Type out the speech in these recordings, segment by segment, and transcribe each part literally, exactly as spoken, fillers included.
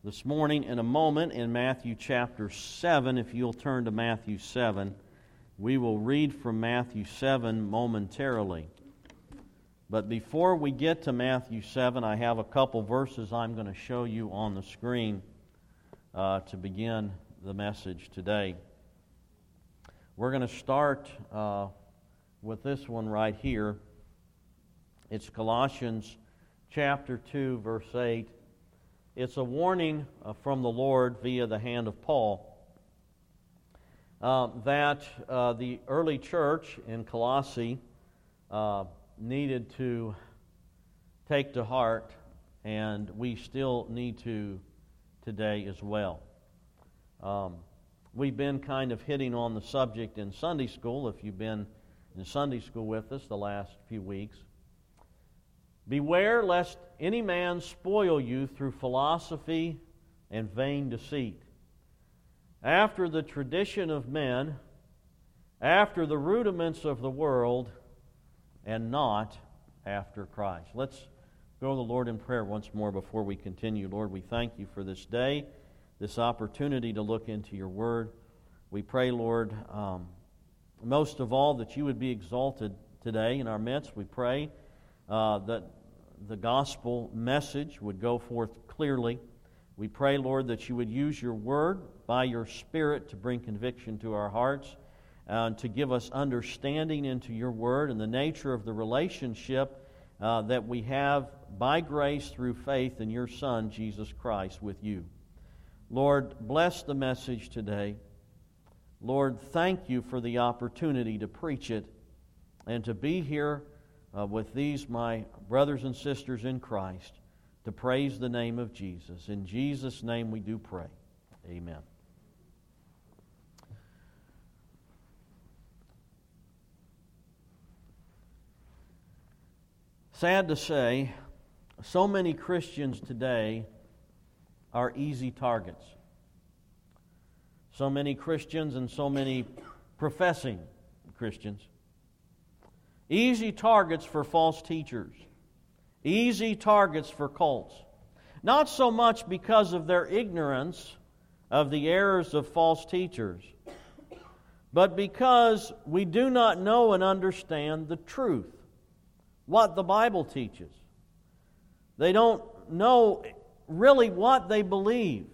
this morning in a moment in Matthew chapter seven. If you'll turn to Matthew seven, we will read from Matthew seven momentarily. But before we get to Matthew seven, I have a couple verses I'm going to show you on the screen uh, to begin the message today. We're going to start uh, with this one right here. It's Colossians chapter two, verse eight. It's a warning uh, from the Lord via the hand of Paul uh, that uh, the early church in Colossae uh, needed to take to heart, and we still need to today as well. Um, we've been kind of hitting on the subject in Sunday school, if you've been in Sunday school with us the last few weeks. Beware lest any man spoil you through philosophy and vain deceit, after the tradition of men, after the rudiments of the world, and not after Christ. Let's go to the Lord in prayer once more before we continue. Lord, we thank you for this day, this opportunity to look into your word. We pray, Lord, um, most of all that you would be exalted today in our midst. We pray Uh, that the gospel message would go forth clearly. We pray, Lord, that you would use your word by your Spirit to bring conviction to our hearts and to give us understanding into your word and the nature of the relationship uh, that we have by grace through faith in your Son, Jesus Christ, with you. Lord, bless the message today. Lord, thank you for the opportunity to preach it and to be here Uh, with these, my brothers and sisters in Christ, to praise the name of Jesus. In Jesus' name we do pray. Amen. Sad to say, so many Christians today are easy targets. So many Christians and so many professing Christians easy targets for false teachers. Easy targets for cults. Not so much because of their ignorance of the errors of false teachers, but because we do not know and understand the truth, what the Bible teaches. They don't know really what they believe,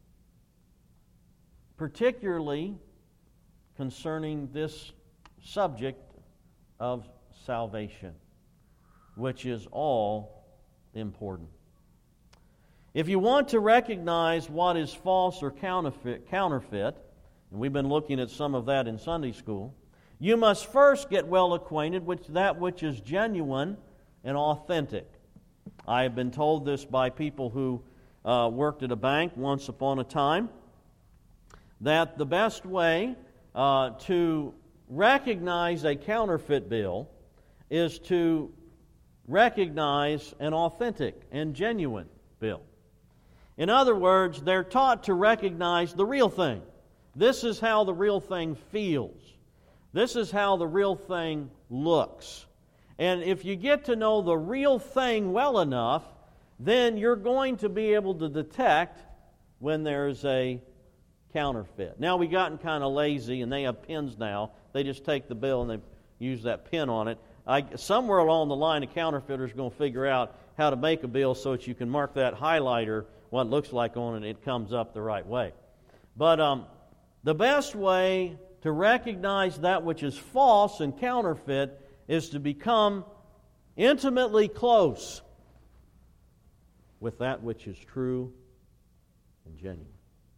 particularly concerning this subject of salvation, which is all important. If you want to recognize what is false or counterfeit, counterfeit, and we've been looking at some of that in Sunday school, you must first get well acquainted with that which is genuine and authentic. I have been told this by people who uh, worked at a bank once upon a time, that the best way uh, to recognize a counterfeit bill is to recognize an authentic and genuine bill. In other words, they're taught to recognize the real thing. This is how the real thing feels. This is how the real thing looks. And if you get to know the real thing well enough, then you're going to be able to detect when there's a counterfeit. Now, we've gotten kind of lazy, and they have pins now. They just take the bill and they use that pin on it. I, somewhere along the line, a counterfeiter is going to figure out how to make a bill so that you can mark that highlighter, what it looks like on it, it comes up the right way. But um, the best way to recognize that which is false and counterfeit is to become intimately close with that which is true and genuine.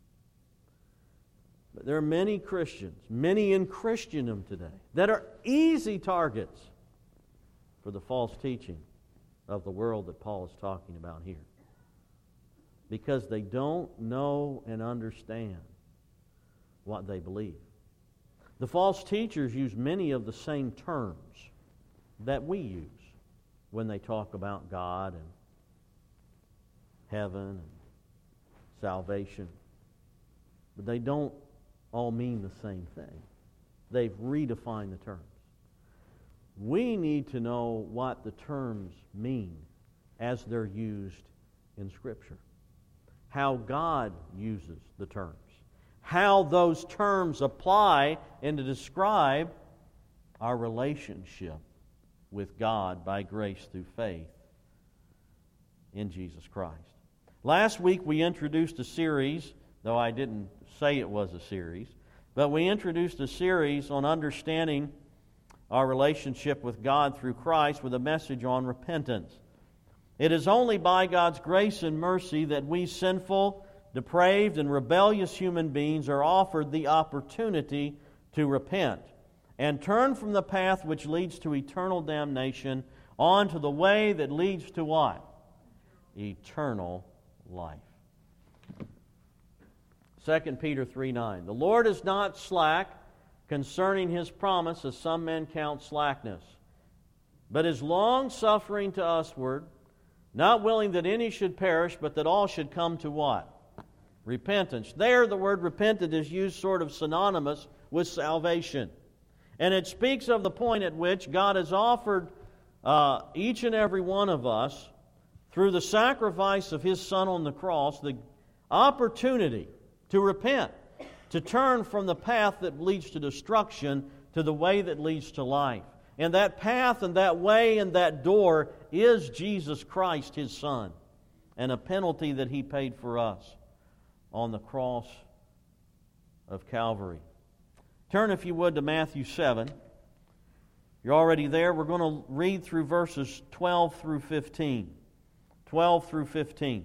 But there are many Christians, many in Christendom today, that are easy targets for the false teaching of the world that Paul is talking about here, because they don't know and understand what they believe. The false teachers use many of the same terms that we use when they talk about God and heaven and salvation, but they don't all mean the same thing. They've redefined the terms. We need to know what the terms mean as they're used in Scripture. how God uses the terms, how those terms apply and to describe our relationship with God by grace through faith in Jesus Christ. Last week we introduced a series, though I didn't say it was a series, but we introduced a series on understanding our relationship with God through Christ with a message on repentance. It is only by God's grace and mercy that we sinful, depraved, and rebellious human beings are offered the opportunity to repent and turn from the path which leads to eternal damnation onto the way that leads to what? Eternal life. Second Peter three nine. The Lord is not slack concerning His promise, as some men count slackness, but is long-suffering to usward, not willing that any should perish, but that all should come to what? Repentance. There the word repentant is used sort of synonymous with salvation. And it speaks of the point at which God has offered uh, each and every one of us, through the sacrifice of His Son on the cross, the opportunity to repent, to turn from the path that leads to destruction to the way that leads to life. And that path and that way and that door is Jesus Christ, His Son, and a penalty that He paid for us on the cross of Calvary. Turn, if you would, to Matthew seven. You're already there. We're going to read through verses twelve through fifteen. twelve through fifteen.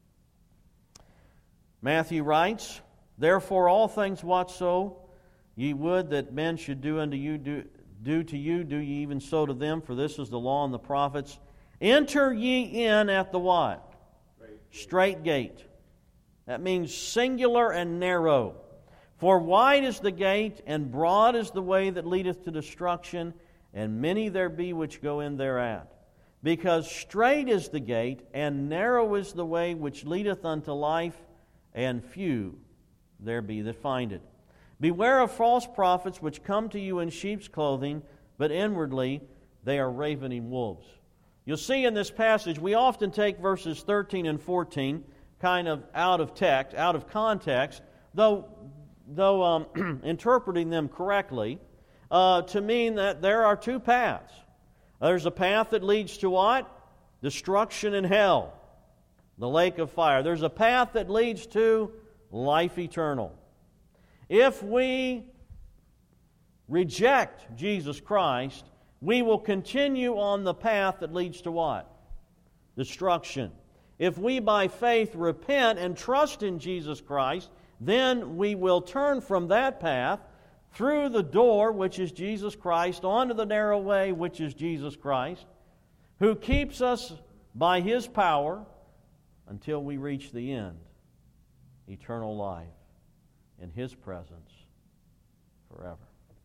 Matthew writes, Therefore all things whatso ye would that men should do unto you, do, do to you, do ye even so to them, for this is the law and the prophets. Enter ye in at the what? Straight gate. That means singular and narrow. For wide is the gate, and broad is the way that leadeth to destruction, and many there be which go in thereat. Because strait is the gate, and narrow is the way which leadeth unto life, and few there be that find it. Beware of false prophets which come to you in sheep's clothing, but inwardly they are ravening wolves. You'll see in this passage, we often take verses thirteen and fourteen kind of out of text, out of context, though, though um, interpreting them correctly, uh, to mean that there are two paths. There's a path that leads to what? Destruction and hell, the lake of fire. There's a path that leads to life eternal. If we reject Jesus Christ, we will continue on the path that leads to what? Destruction. If we by faith repent and trust in Jesus Christ, then we will turn from that path through the door, which is Jesus Christ, onto the narrow way, which is Jesus Christ, who keeps us by His power until we reach the end, eternal life in His presence forever.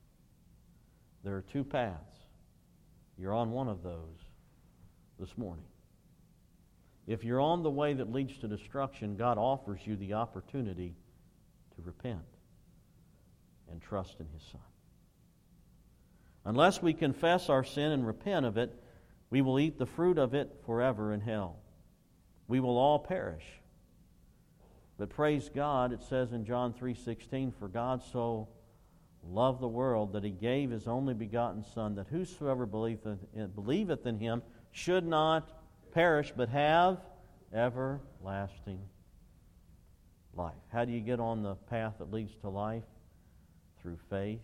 There are two paths. You're on one of those this morning. If you're on the way that leads to destruction, God offers you the opportunity to repent and trust in His Son. Unless we confess our sin and repent of it, we will eat the fruit of it forever in hell. We will all perish. But praise God, it says in John three sixteen, For God so loved the world that He gave His only begotten Son, that whosoever believeth in, believeth in Him should not perish, but have everlasting life. How do you get on the path that leads to life? Through faith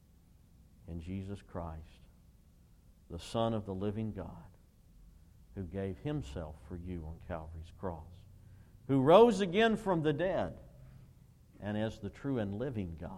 in Jesus Christ, the Son of the living God, who gave Himself for you on Calvary's cross, who rose again from the dead, and as the true and living God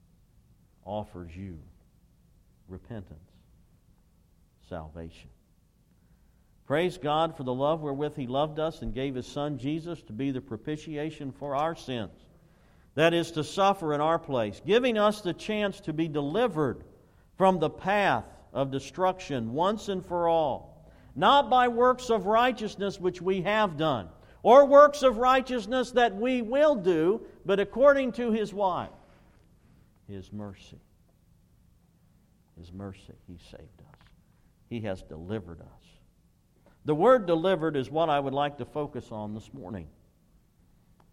offers you repentance, salvation. Praise God for the love wherewith He loved us and gave His Son Jesus to be the propitiation for our sins. That is, to suffer in our place, giving us the chance to be delivered from the path of destruction once and for all, not by works of righteousness which we have done, or works of righteousness that we will do, but according to His what? His mercy. His mercy, He saved us. He has delivered us. The word delivered is what I would like to focus on this morning.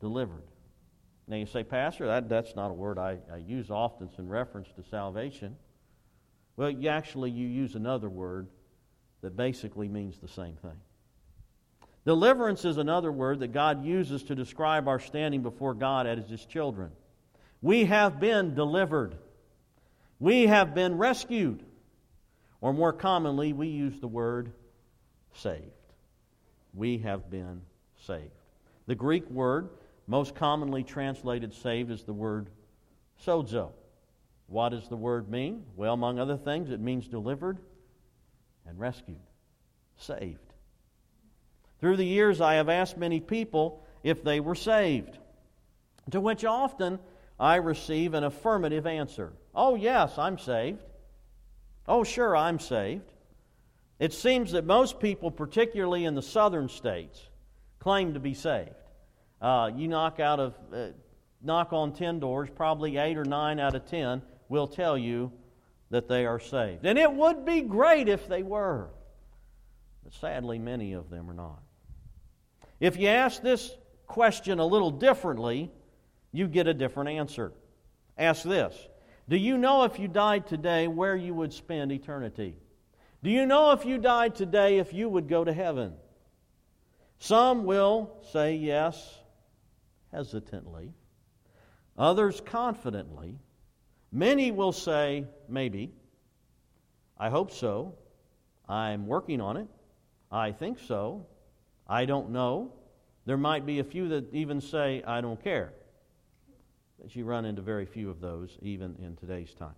delivered. Now you say, Pastor, that, that's not a word I, I use often in reference to salvation. Well, you actually you use another word that basically means the same thing. Deliverance is another word that God uses to describe our standing before God as His children. We have been delivered. We have been rescued. Or more commonly, we use the word saved. We have been saved. The Greek word most commonly translated saved is the word sozo. What does the word mean? Well, among other things, it means delivered and rescued, saved. Through the years, I have asked many people if they were saved, to which often I receive an affirmative answer. Oh, yes, I'm saved. Oh, sure, I'm saved. It seems that most people, particularly in the southern states, claim to be saved. Uh, you knock out of uh, knock on ten doors, probably eight or nine out of ten will tell you that they are saved. And it would be great if they were. But sadly, many of them are not. If you ask this question a little differently, you get a different answer. Ask this. Do you know if you died today where you would spend eternity? Do you know if you died today if you would go to heaven? Some will say yes, hesitantly. Others confidently. Many will say maybe. I hope so. I'm working on it. I think so. I don't know. There might be a few that even say, I don't care. But you run into very few of those even in today's time.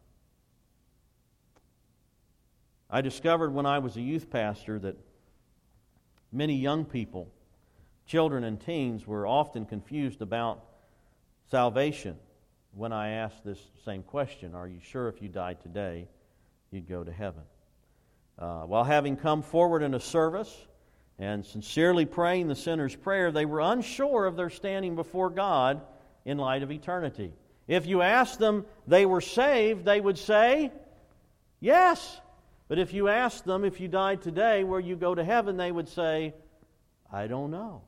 I discovered when I was a youth pastor that many young people, children and teens, were often confused about salvation when I asked this same question. Are you sure if you died today, you'd go to heaven? Uh, while having come forward in a service and sincerely praying the sinner's prayer, they were unsure of their standing before God in light of eternity. If you asked them they were saved, they would say, yes. But if you asked them if you died today, where you go to heaven, they would say, I don't know.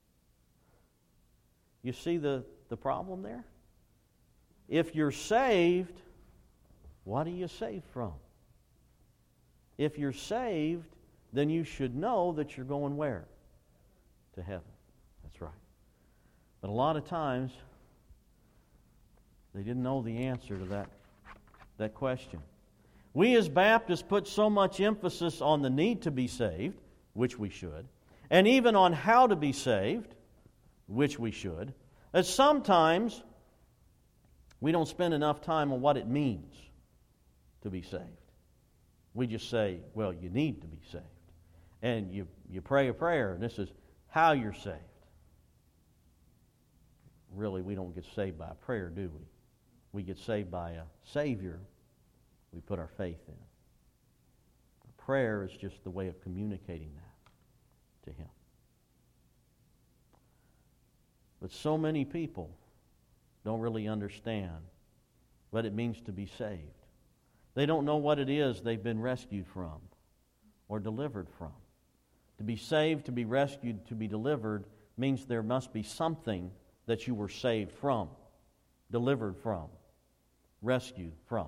You see the, the problem there? If you're saved, what are you saved from? If you're saved, then you should know that you're going where? To heaven. That's right. But a lot of times, they didn't know the answer to that, that question. We as Baptists put so much emphasis on the need to be saved, which we should, and even on how to be saved, which we should, that sometimes we don't spend enough time on what it means to be saved. We just say, well, you need to be saved. And you, you pray a prayer, and this is how you're saved. Really, we don't get saved by a prayer, do we? We get saved by a Savior we put our faith in. Prayer is just the way of communicating that to Him. But so many people don't really understand what it means to be saved. They don't know what it is they've been rescued from or delivered from. To be saved, to be rescued, to be delivered means there must be something that you were saved from, delivered from, rescued from.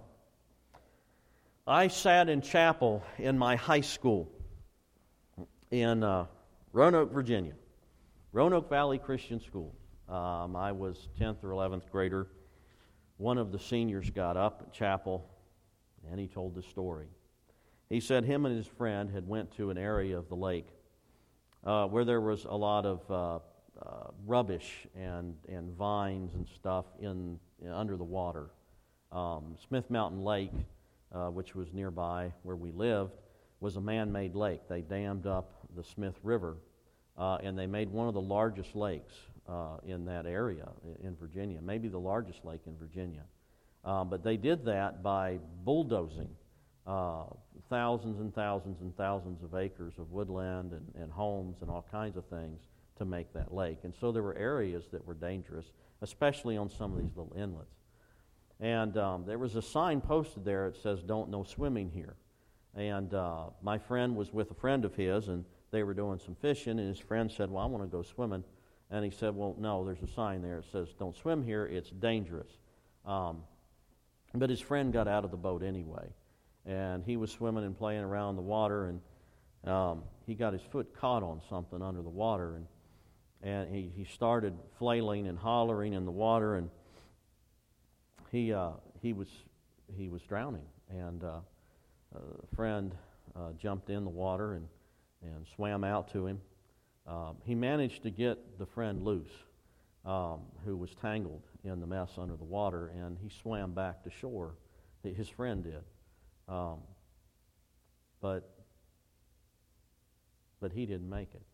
I sat in chapel in my high school in uh, Roanoke, Virginia, Roanoke Valley Christian School. Um, I was tenth or eleventh grader. One of the seniors got up at chapel, and he told the story. He said him and his friend had went to an area of the lake uh, where there was a lot of uh, uh, rubbish and, and vines and stuff in, in under the water. Um, Smith Mountain Lake, uh, which was nearby where we lived, was a man-made lake. They dammed up the Smith River, uh, and they made one of the largest lakes uh, in that area in Virginia, maybe the largest lake in Virginia. Uh, but they did that by bulldozing uh, thousands and thousands and thousands of acres of woodland and, and homes and all kinds of things to make that lake. And so there were areas that were dangerous, especially on some of these little inlets. And um, there was a sign posted there that says, "Don't no swimming here." And uh, my friend was with a friend of his, and they were doing some fishing, and his friend said, "Well, I want to go swimming." And he said, well, no, there's a sign there. It says, don't swim here. It's dangerous. Um, but his friend got out of the boat anyway. And he was swimming and playing around in the water, and um, he got his foot caught on something under the water. And, and he, he started flailing and hollering in the water, and he uh, he was he was drowning. And uh, a friend uh, jumped in the water and, and swam out to him. Um, he managed to get the friend loose, um, who was tangled in the mess under the water, and he swam back to shore. His friend did. Um, but but he didn't make it.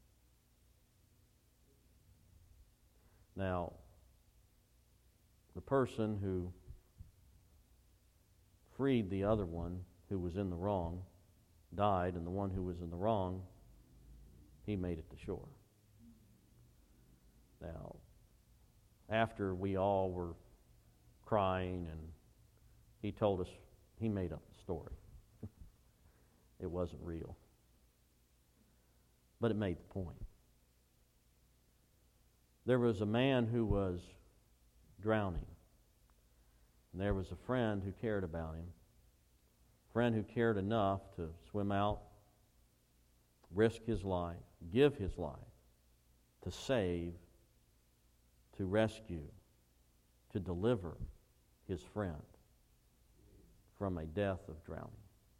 Now, the person who freed the other one who was in the wrong died, and the one who was in the wrong, he made it to shore. Now, after we all were crying, and he told us he made up the story. It wasn't real. But it made the point. There was a man who was drowning. And there was a friend who cared about him. A friend who cared enough to swim out, risk his life, give his life, to save, to rescue, to deliver his friend from a death of drowning.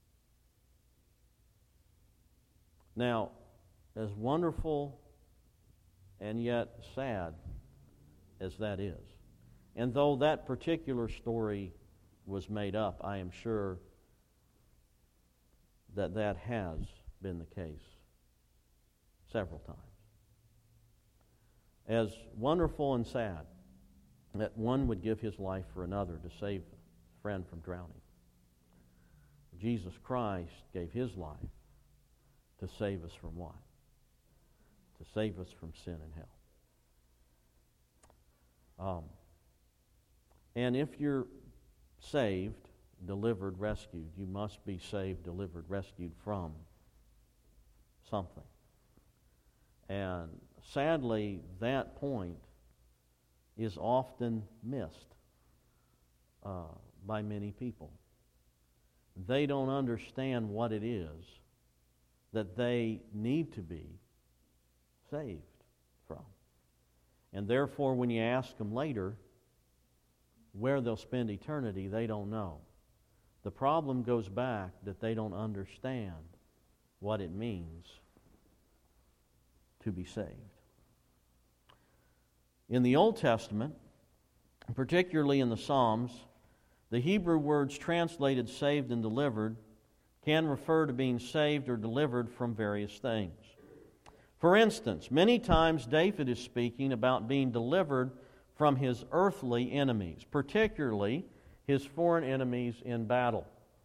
Now, as wonderful and yet sad as that is, and though that particular story was made up, I am sure that that has been the case several times. As wonderful and sad that one would give his life for another to save a friend from drowning, Jesus Christ gave his life to save us from what? To save us from sin and hell. Um, and if you're saved, delivered, rescued, you must be saved, delivered, rescued from something. And sadly, that point is often missed uh, by many people. They don't understand what it is that they need to be saved from. And therefore, when you ask them later where they'll spend eternity, they don't know. The problem goes back that they don't understand what it means to be saved. In the Old Testament, particularly in the Psalms, the Hebrew words translated saved and delivered can refer to being saved or delivered from various things. For instance, many times David is speaking about being delivered from his earthly enemies, particularly his foreign enemies in battle.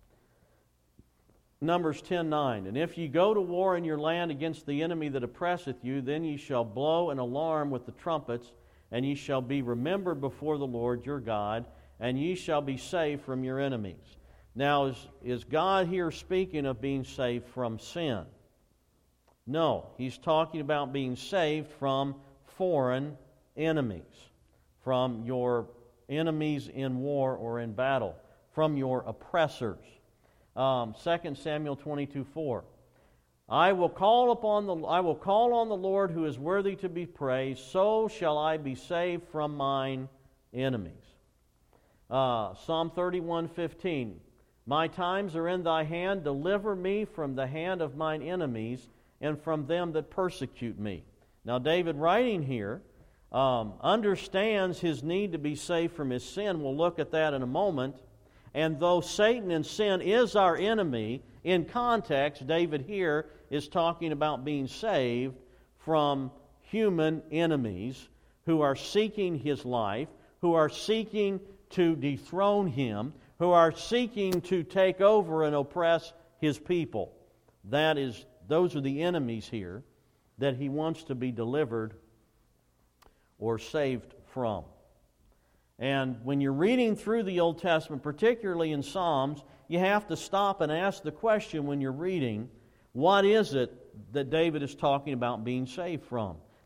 Numbers ten nine, and if ye go to war in your land against the enemy that oppresseth you, then ye shall blow an alarm with the trumpets, and ye shall be remembered before the Lord your God, and ye shall be saved from your enemies. Now, is, is God here speaking of being saved from sin? No, he's talking about being saved from foreign enemies, from your enemies in war or in battle, from your oppressors. Um, Second Samuel twenty-two four. I will call upon the I will call on the Lord who is worthy to be praised, so shall I be saved from mine enemies. Uh, Psalm thirty-one fifteen. My times are in thy hand, deliver me from the hand of mine enemies and from them that persecute me. Now David, writing here, um, understands his need to be saved from his sin. We'll look at that in a moment. And though Satan and sin is our enemy, in context, David here is talking about being saved from human enemies who are seeking his life, who are seeking to dethrone him, who are seeking to take over and oppress his people. That is, those are the enemies here that he wants to be delivered or saved from. And when you're reading through the Old Testament, particularly in Psalms, you have to stop and ask the question when you're reading, what is it that David is talking about being saved from?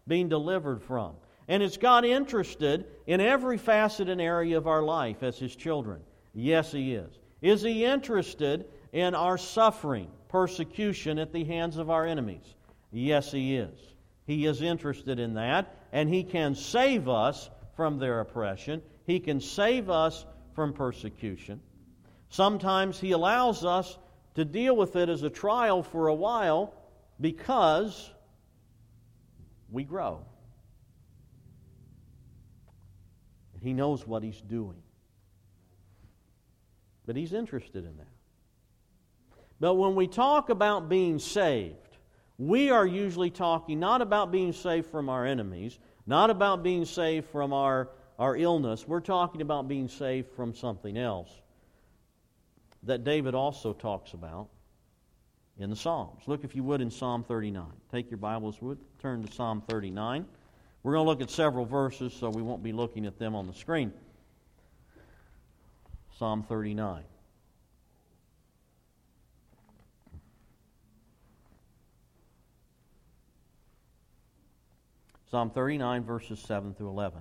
being delivered from. And is God interested in every facet and area of our life as His children? Yes, He is. Is He interested in our suffering, persecution at the hands of our enemies? Yes, He is. He is interested in that, and He can save us from their oppression. He can save us from persecution. Sometimes He allows us to deal with it as a trial for a while because we grow. He knows what He's doing. But He's interested in that. But when we talk about being saved, we are usually talking not about being saved from our enemies, not about being saved from our, our illness. We're talking about being saved from something else that David also talks about in the Psalms. Look, if you would, in Psalm thirty-nine. Take your Bibles, would turn to Psalm thirty-nine. We're going to look at several verses, so we won't be looking at them on the screen. Psalm thirty-nine. Psalm thirty-nine, verses seven through eleven.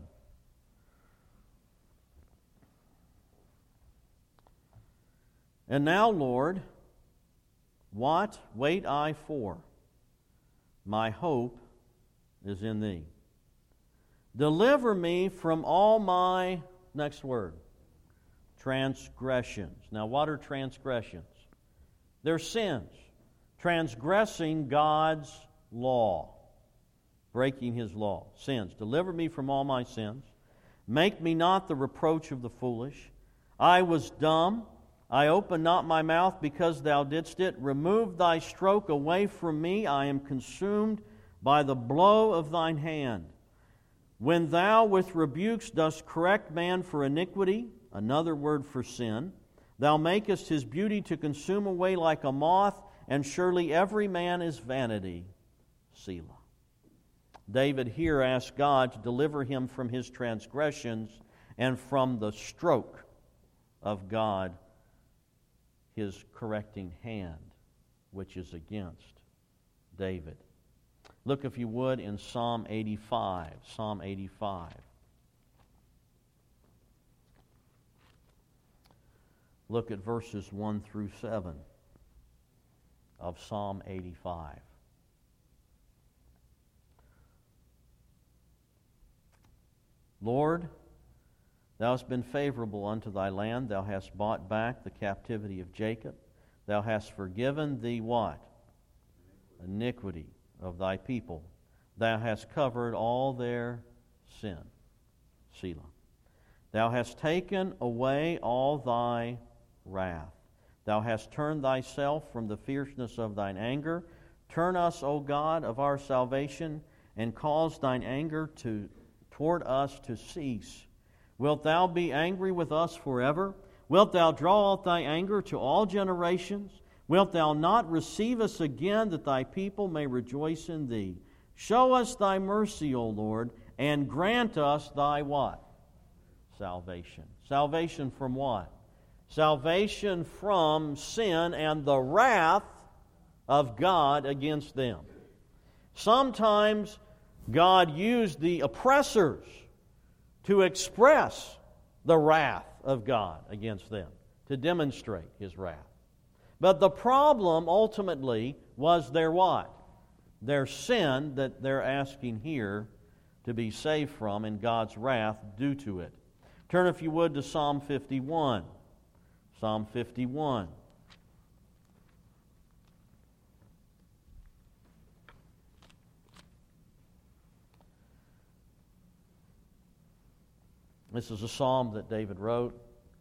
And now, Lord, what wait I for? My hope is in Thee. Deliver me from all my, next word, transgressions. Now, what are transgressions? They're sins. Transgressing God's law. Breaking His law. Sins. Deliver me from all my sins. Make me not the reproach of the foolish. I was dumb. I opened not my mouth because Thou didst it. Remove Thy stroke away from me. I am consumed by the blow of Thine hand. When Thou with rebukes dost correct man for iniquity, another word for sin, Thou makest his beauty to consume away like a moth, and surely every man is vanity. Selah. David here asks God to deliver him from his transgressions and from the stroke of God, His correcting hand, which is against David. Look, if you would, in Psalm eighty-five. Psalm eighty-five. Look at verses one through seven of Psalm eighty-five. Lord, Thou hast been favorable unto Thy land. Thou hast bought back the captivity of Jacob. Thou hast forgiven the what? Iniquity of Thy people. Thou hast covered all their sin. Selah. Thou hast taken away all Thy wrath. Thou hast turned Thyself from the fierceness of Thine anger. Turn us, O God, of our salvation, and cause Thine anger to toward us to cease. Wilt Thou be angry with us forever? Wilt Thou draw out Thy anger to all generations? Wilt Thou not receive us again, that Thy people may rejoice in Thee? Show us Thy mercy, O Lord, and grant us Thy what? Salvation. Salvation from what? Salvation from sin and the wrath of God against them. Sometimes God used the oppressors to express the wrath of God against them, to demonstrate His wrath. But the problem ultimately was their what? Their sin that they're asking here to be saved from, and God's wrath due to it. Turn, if you would, to Psalm fifty-one. Psalm fifty-one. This is a psalm that David wrote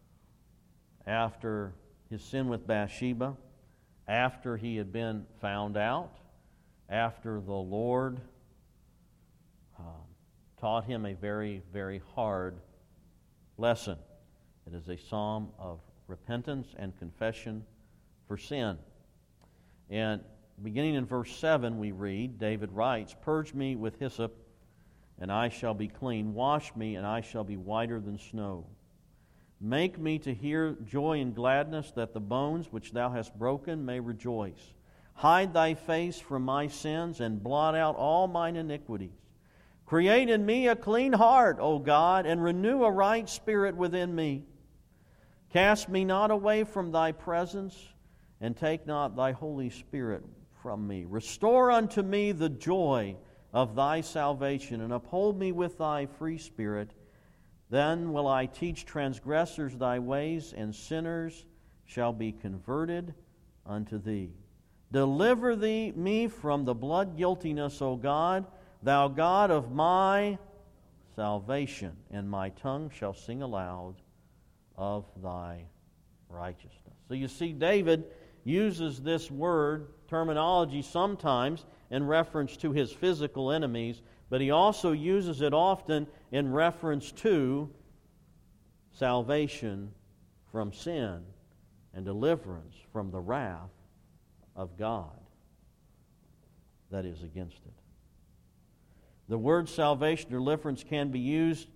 after his sin with Bathsheba, after he had been found out, after the Lord uh, taught him a very, very hard lesson. It is a psalm of repentance and confession for sin. And beginning in verse seven, we read, David writes, "Purge me with hyssop, and I shall be clean. Wash me, and I shall be whiter than snow. Make me to hear joy and gladness, that the bones which Thou hast broken may rejoice. Hide Thy face from my sins, and blot out all mine iniquities. Create in me a clean heart, O God, and renew a right spirit within me. Cast me not away from Thy presence, and take not Thy Holy Spirit from me. Restore unto me the joy of Thy salvation, and uphold me with Thy free spirit. Then will I teach transgressors Thy ways, and sinners shall be converted unto Thee. Deliver thee me from the blood guiltiness, O God, Thou God of my salvation, and my tongue shall sing aloud of Thy righteousness. So you see, David uses this word, terminology, sometimes in reference to his physical enemies, but he also uses it often in reference to salvation from sin and deliverance from the wrath of God that is against it. The word salvation or deliverance can be used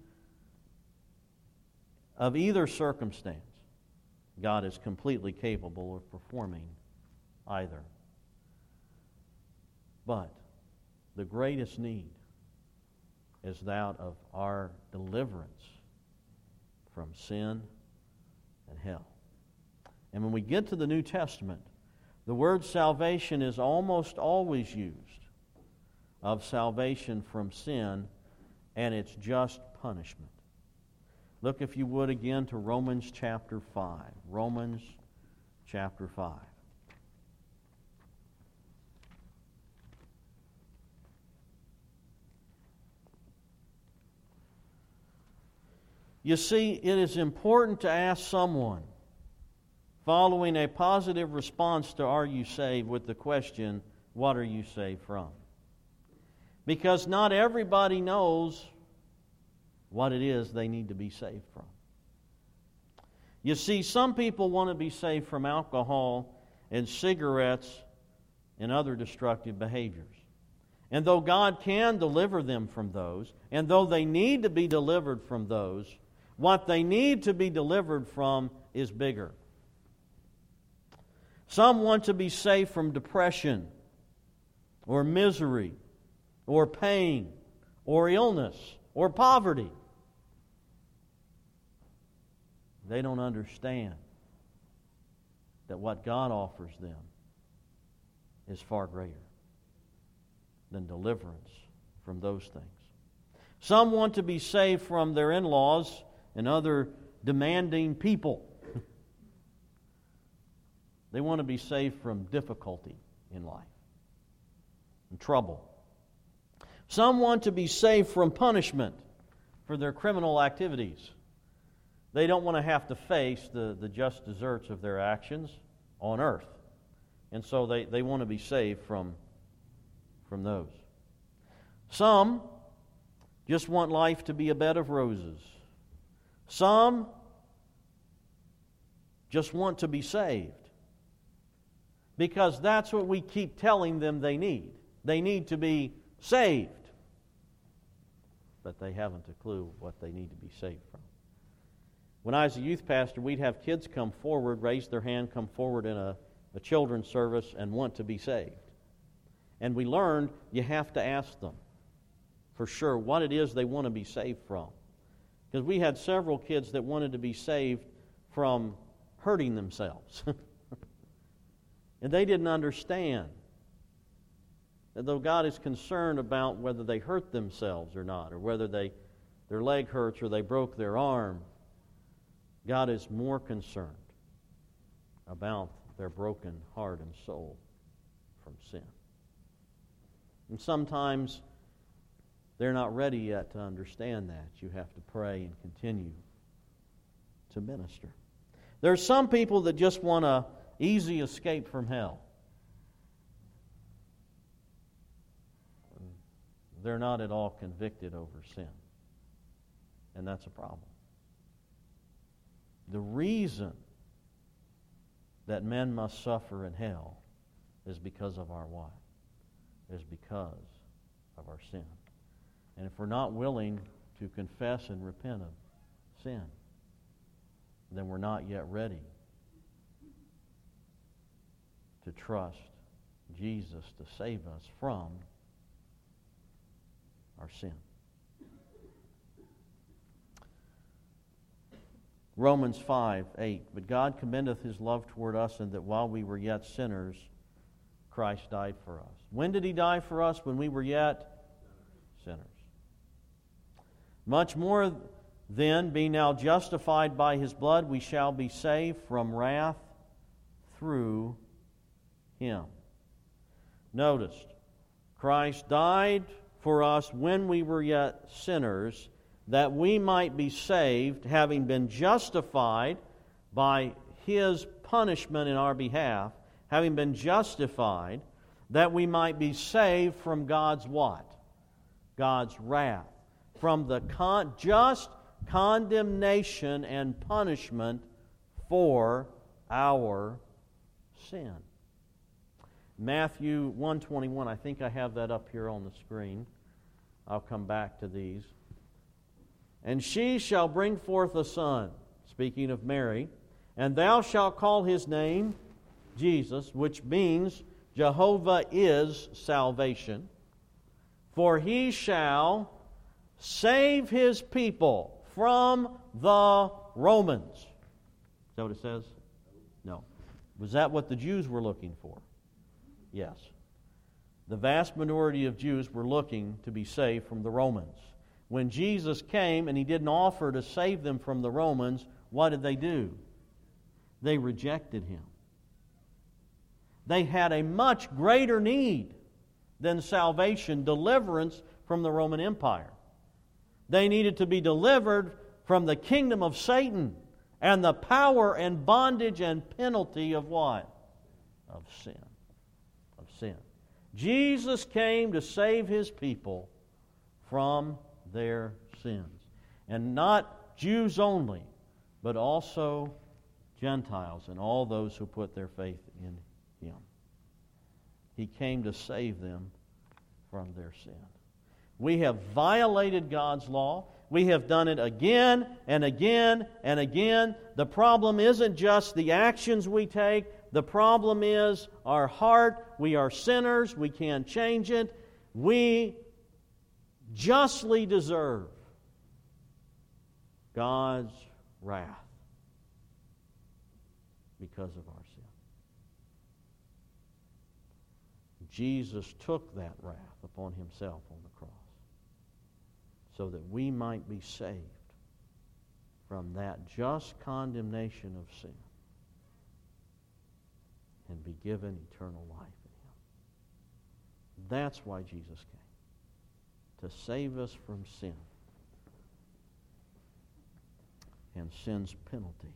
of either circumstance. God is completely capable of performing either. But the greatest need is that of our deliverance from sin and hell. And when we get to the New Testament, the word salvation is almost always used of salvation from sin, and it's just punishment. Look, if you would, again to Romans chapter five. Romans chapter five. You see, it is important to ask someone, following a positive response to "Are you saved?" with the question, "What are you saved from?" Because not everybody knows what it is they need to be saved from. You see, some people want to be saved from alcohol and cigarettes and other destructive behaviors. And though God can deliver them from those, and though they need to be delivered from those, what they need to be delivered from is bigger. Some want to be saved from depression or misery or pain or illness or poverty. They don't understand that what God offers them is far greater than deliverance from those things. Some want to be saved from their in-laws and other demanding people. They want to be saved from difficulty in life and trouble. Some want to be saved from punishment for their criminal activities. They don't want to have to face the, the just deserts of their actions on earth. And so they, they want to be saved from, from those. Some just want life to be a bed of roses. Some just want to be saved. Because that's what we keep telling them they need. They need to be saved. But they haven't a clue what they need to be saved from. When I was a youth pastor, we'd have kids come forward, raise their hand, come forward in a, a children's service and want to be saved. And we learned you have to ask them for sure what it is they want to be saved from. Because we had several kids that wanted to be saved from hurting themselves. And they didn't understand that though God is concerned about whether they hurt themselves or not, or whether they their leg hurts or they broke their arm, God is more concerned about their broken heart and soul from sin. And sometimes they're not ready yet to understand that. You have to pray and continue to minister. There's some people that just want a easy escape from hell. They're not at all convicted over sin. And that's a problem. The reason that men must suffer in hell is because of our what? Is because of our sin. And if we're not willing to confess and repent of sin, then we're not yet ready to trust Jesus to save us from our sin. Romans five, eight. But God commendeth His love toward us, in that while we were yet sinners, Christ died for us. When did He die for us? When we were yet sinners. Much more then, being now justified by His blood, we shall be saved from wrath through Him. Notice, Christ died for us when we were yet sinners, that we might be saved, having been justified by His punishment in our behalf, having been justified, that we might be saved from God's what? God's wrath. From the con- just condemnation and punishment for our sin. Matthew one twenty-one, I think I have that up here on the screen. I'll come back to these. And she shall bring forth a son, speaking of Mary, and thou shalt call his name Jesus, which means Jehovah is salvation. For he shall save his people from the Romans. Is that what it says? No. Was that what the Jews were looking for? Yes. The vast majority of Jews were looking to be saved from the Romans. When Jesus came and He didn't offer to save them from the Romans, what did they do? They rejected Him. They had a much greater need than salvation, deliverance from the Roman Empire. They needed to be delivered from the kingdom of Satan and the power and bondage and penalty of what? Of sin. Of sin. Jesus came to save His people from their sins. And not Jews only, but also Gentiles and all those who put their faith in Him. He came to save them from their sin. We have violated God's law. We have done it again and again and again. The problem isn't just the actions we take. The problem is our heart. We are sinners. We can't change it. We justly deserve God's wrath because of our sin. Jesus took that wrath upon Himself on the cross so that we might be saved from that just condemnation of sin and be given eternal life in Him. That's why Jesus came, to save us from sin and sin's penalty.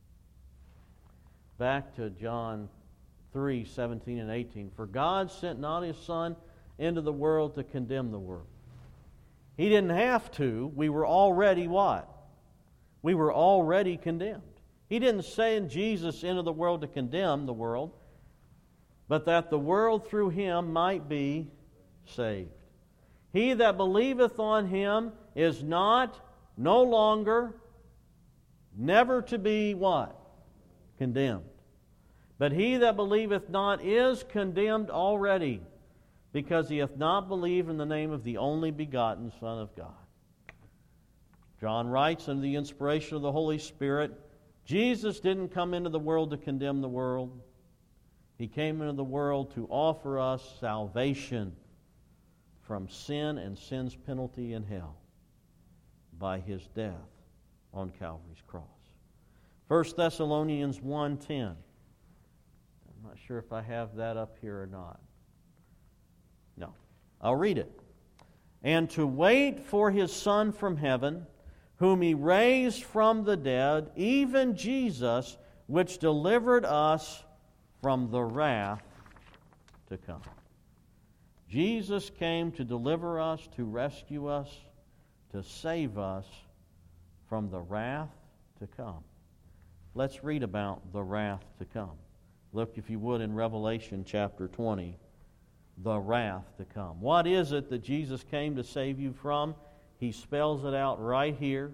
Back to John three, seventeen and eighteen. For God sent not His Son into the world to condemn the world. He didn't have to. We were already what? We were already condemned. He didn't send Jesus into the world to condemn the world, but that the world through Him might be saved. He that believeth on Him is not, no longer, never to be what? Condemned. But he that believeth not is condemned already, because he hath not believed in the name of the only begotten Son of God. John writes under the inspiration of the Holy Spirit, Jesus didn't come into the world to condemn the world. He came into the world to offer us salvation from sin and sin's penalty in hell by His death on Calvary's cross. First Thessalonians one ten. I'm not sure if I have that up here or not. No. I'll read it. And to wait for His Son from heaven, whom He raised from the dead, even Jesus, which delivered us from the wrath to come. Jesus came to deliver us, to rescue us, to save us from the wrath to come. Let's read about the wrath to come. Look, if you would, in Revelation chapter twenty, the wrath to come. What is it that Jesus came to save you from? He spells it out right here.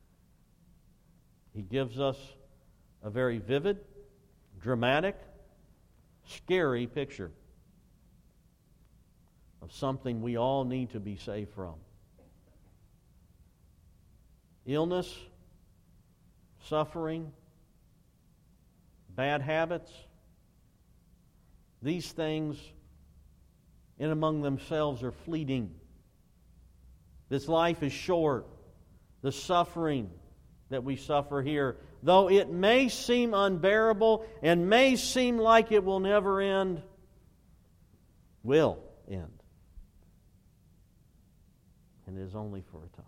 He gives us a very vivid, dramatic, scary picture of something we all need to be saved from. Illness, suffering, bad habits, these things in among themselves are fleeting. This life is short. The suffering that we suffer here, though it may seem unbearable and may seem like it will never end, will end. And it is only for a time.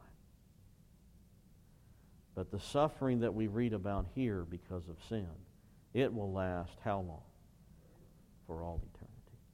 But the suffering that we read about here because of sin, it will last how long? For all eternity.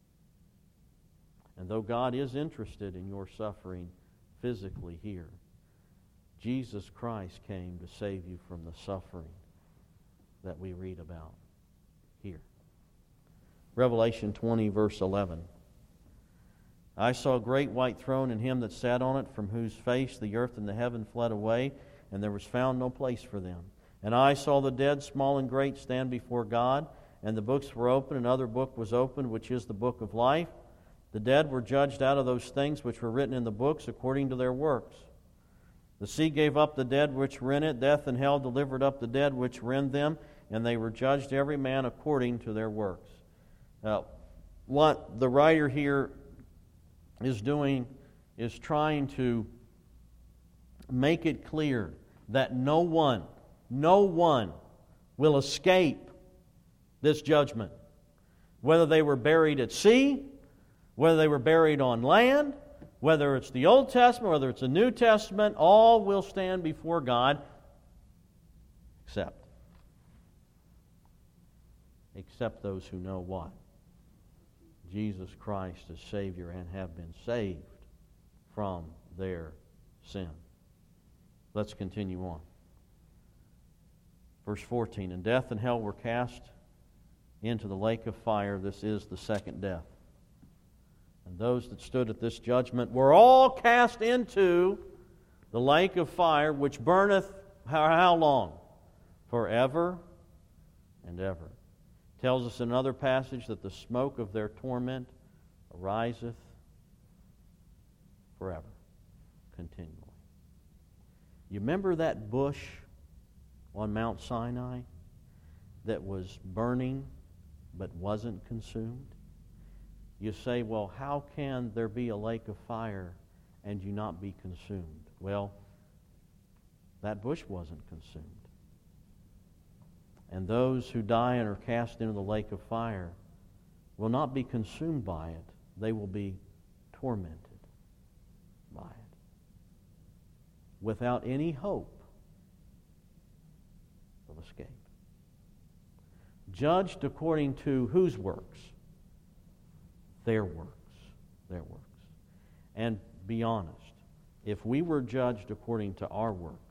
And though God is interested in your suffering physically here, Jesus Christ came to save you from the suffering that we read about here. Revelation twenty, verse eleven. I saw a great white throne and him that sat on it, from whose face the earth and the heaven fled away, and there was found no place for them. And I saw the dead, small and great, stand before God, and the books were opened. Another book was opened, which is the book of life. The dead were judged out of those things which were written in the books according to their works. The sea gave up the dead which were in it. Death and hell delivered up the dead which were in them, and they were judged every man according to their works. Now, what the writer here is doing is trying to make it clear that no one, no one will escape this judgment. Whether they were buried at sea, whether they were buried on land, whether it's the Old Testament, whether it's the New Testament, all will stand before God except except those who know what? Jesus Christ as Savior and have been saved from their sin. Let's continue on. Verse fourteen, and death and hell were cast into the lake of fire. This is the second death. And those that stood at this judgment were all cast into the lake of fire, which burneth how, how long? Forever and ever. It tells us in another passage that the smoke of their torment ariseth forever, continually. You remember that bush on Mount Sinai that was burning but wasn't consumed? You say, well, how can there be a lake of fire and you not be consumed? Well, that bush wasn't consumed. And those who die and are cast into the lake of fire will not be consumed by it. They will be tormented by it, without any hope of escape. Judged according to whose works? Their works. Their works. And be honest, if we were judged according to our works,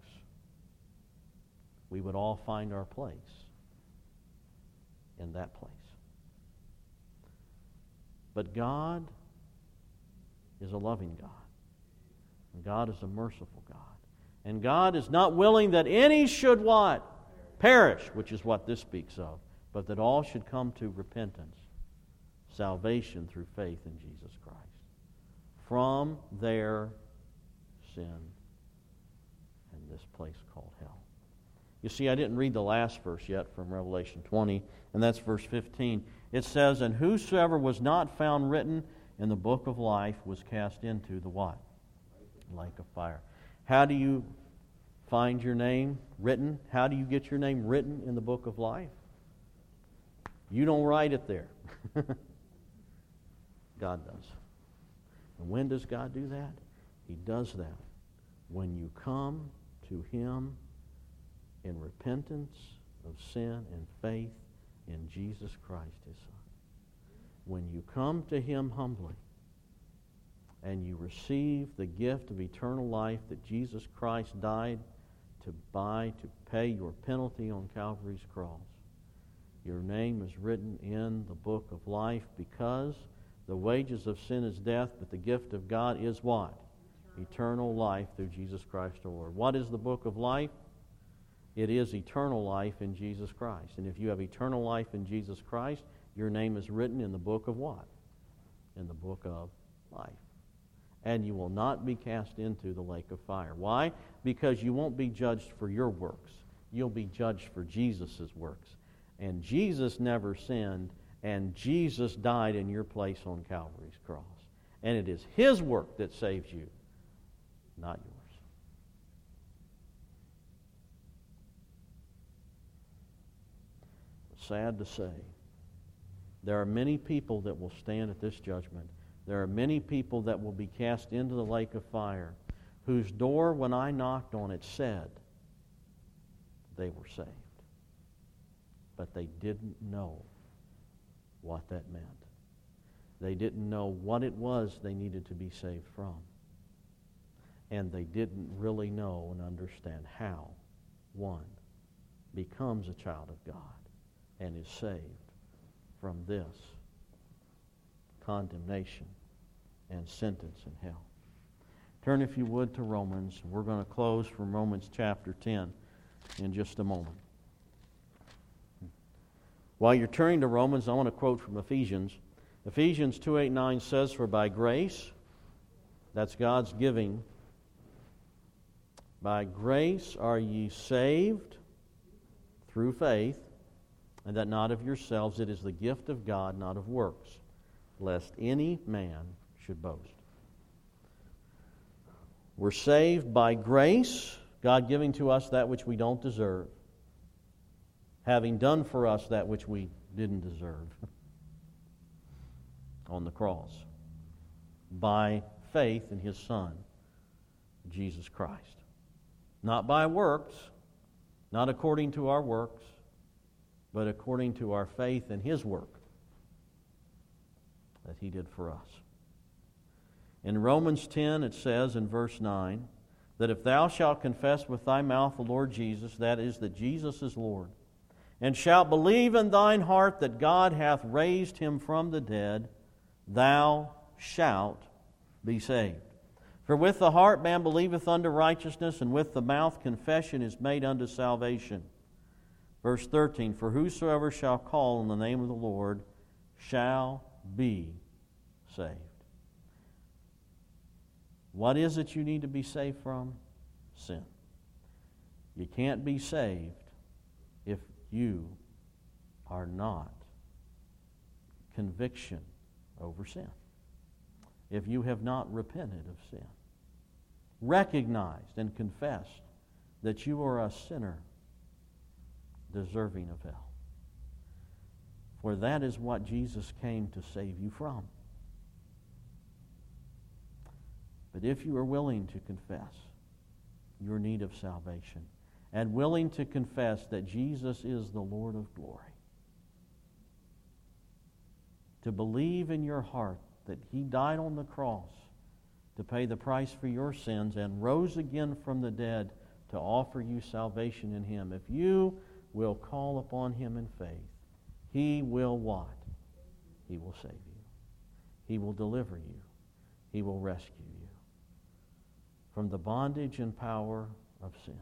we would all find our place in that place. But God is a loving God. And God is a merciful God. And God is not willing that any should what? Perish, which is what this speaks of, but that all should come to repentance, salvation through faith in Jesus Christ, from their sin in this place called hell. You see, I didn't read the last verse yet from Revelation twenty, and that's verse fifteen. It says, and whosoever was not found written in the book of life was cast into the what? Lake of fire. How do you find your name written? How do you get your name written in the book of life? You don't write it there. God does. And when does God do that? He does that when you come to Him in repentance of sin and faith in Jesus Christ, His Son. When you come to Him humbly and you receive the gift of eternal life that Jesus Christ died to buy, to pay your penalty on Calvary's cross, your name is written in the book of life, because the wages of sin is death, but the gift of God is what? Eternal life through Jesus Christ our Lord. What is the book of life? It is eternal life in Jesus Christ. And if you have eternal life in Jesus Christ, your name is written in the book of what? In the book of life. And you will not be cast into the lake of fire. Why? Because you won't be judged for your works. you'll be judged for Jesus' works. And Jesus never sinned, and Jesus died in your place on Calvary's cross. And it is His work that saves you, not yours. Sad to say, there are many people that will stand at this judgment. There are many people that will be cast into the lake of fire, whose door, when I knocked on it, said they were saved. But they didn't know what that meant. They didn't know what it was they needed to be saved from. And they didn't really know and understand how one becomes a child of God and is saved from this condemnation and sentence in hell. Turn, if you would, to Romans. We're going to close from Romans chapter ten in just a moment. While you're turning to Romans, I want to quote from Ephesians. Ephesians two eight nine says, "For by grace," that's God's giving, "by grace are ye saved through faith, and that not of yourselves, it is the gift of God, not of works, lest any man should boast." We're saved by grace, God giving to us that which we don't deserve, having done for us that which we didn't deserve on the cross, by faith in His Son, Jesus Christ. Not by works, not according to our works, but according to our faith in His work that He did for us. In Romans ten, it says in verse nine, that if thou shalt confess with thy mouth the Lord Jesus, that is, that Jesus is Lord, and shalt believe in thine heart that God hath raised Him from the dead, thou shalt be saved. For with the heart man believeth unto righteousness, and with the mouth confession is made unto salvation. Verse thirteen, "For whosoever shall call on the name of the Lord shall be saved." What is it you need to be saved from? Sin. You can't be saved if you are not conviction over sin. If you have not repented of sin, recognized and confessed that you are a sinner deserving of hell. For that is what Jesus came to save you from. But if you are willing to confess your need of salvation and willing to confess that Jesus is the Lord of glory, to believe in your heart that He died on the cross to pay the price for your sins and rose again from the dead to offer you salvation in Him, if you will call upon Him in faith, He will what? He will save you. He will deliver you. He will rescue you from the bondage and power of sin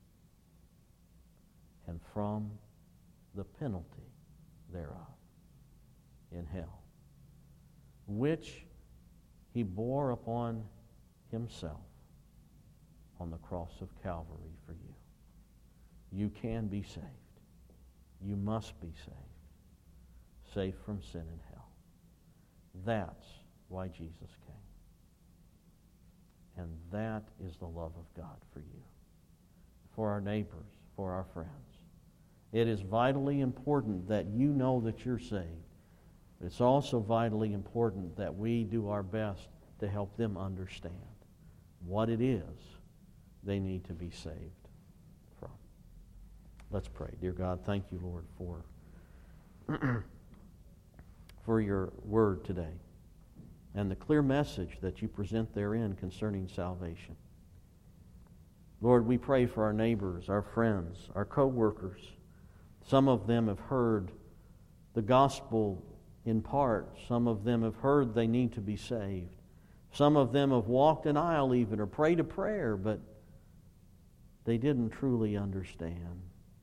and from the penalty thereof in hell, which He bore upon Himself on the cross of Calvary for you. You can be saved. You must be saved. Safe from sin and hell. That's why Jesus came. And that is the love of God for you, for our neighbors, for our friends. It is vitally important that you know that you're saved. But it's also vitally important that we do our best to help them understand what it is they need to be saved from. Let's pray. Dear God, thank you, Lord, for, for your word today and the clear message that you present therein concerning salvation. Lord, we pray for our neighbors, our friends, our co-workers. Some of them have heard the gospel in part. Some of them have heard they need to be saved. Some of them have walked an aisle even or prayed a prayer, but they didn't truly understand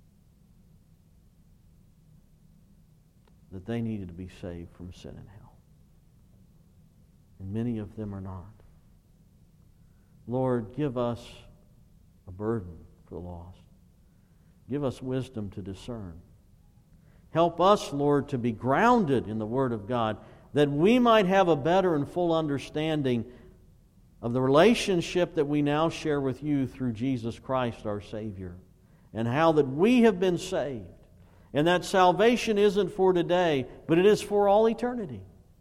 that they needed to be saved from sin and hell. And many of them are not. Lord, give us a burden for the lost. Give us wisdom to discern. Help us, Lord, to be grounded in the Word of God, that we might have a better and full understanding of the relationship that we now share with You through Jesus Christ, our Savior, and how that we have been saved, and that salvation isn't for today, but it is for all eternity.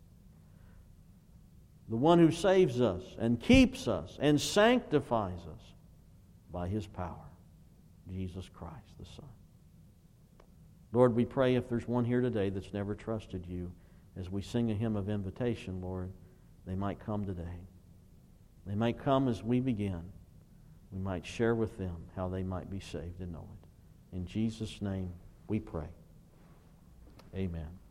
The one who saves us and keeps us and sanctifies us by His power, Jesus Christ, the Son. Lord, we pray if there's one here today that's never trusted You, as we sing a hymn of invitation, Lord, they might come today. They might come as we begin. We might share with them how they might be saved and know it. In Jesus' name we pray. Amen.